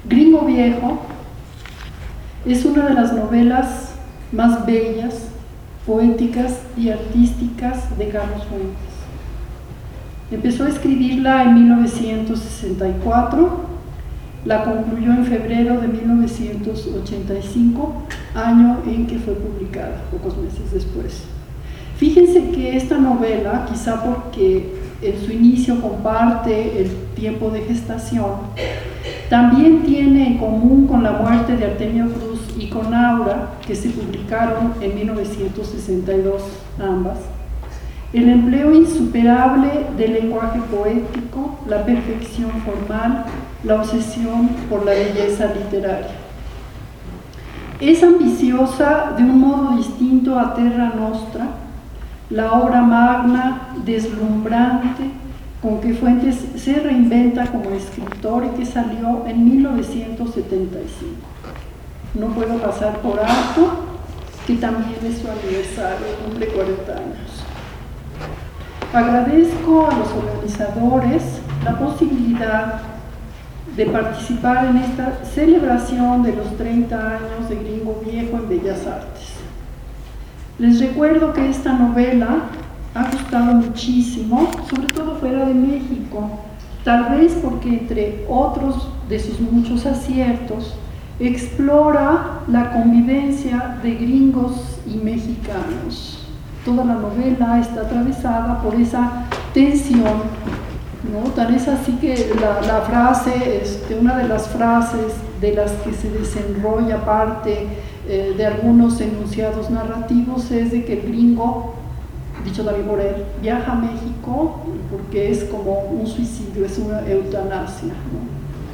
Gringo Viejo es una de las novelas más bellas, poéticas y artísticas de Carlos Fuentes. Empezó a escribirla en 1964, la concluyó en febrero de 1985, año en que fue publicada, pocos meses después. Fíjense que esta novela, quizá porque en su inicio comparte el tiempo de gestación, también tiene en común con La muerte de Artemio Cruz y con Aura, que se publicaron en 1962 ambas, el empleo insuperable del lenguaje poético, la perfección formal, la obsesión por la belleza literaria. Es ambiciosa de un modo distinto a Terra Nostra, la obra magna, deslumbrante, con que Fuentes se reinventa como escritor y que salió en 1975. No puedo pasar por alto que también es su aniversario, cumple 40 años. Agradezco a los organizadores la posibilidad de participar en esta celebración de los 30 años de Gringo Viejo en Bellas Artes. Les recuerdo que esta novela ha gustado muchísimo, sobre todo fuera de México, tal vez porque entre otros de sus muchos aciertos, explora la convivencia de gringos y mexicanos. Toda la novela está atravesada por esa tensión, ¿no? Tan es así que la frase, una de las frases de las que se desenrolla parte de algunos enunciados narrativos es de que el gringo, dicho también por él, viaja a México porque es como un suicidio, es una eutanasia, ¿no?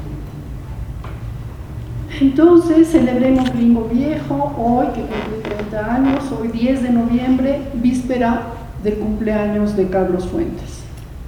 Entonces, celebremos Gringo Viejo hoy, que cumple 30 años, hoy 10 de noviembre, víspera del cumpleaños de Carlos Fuentes.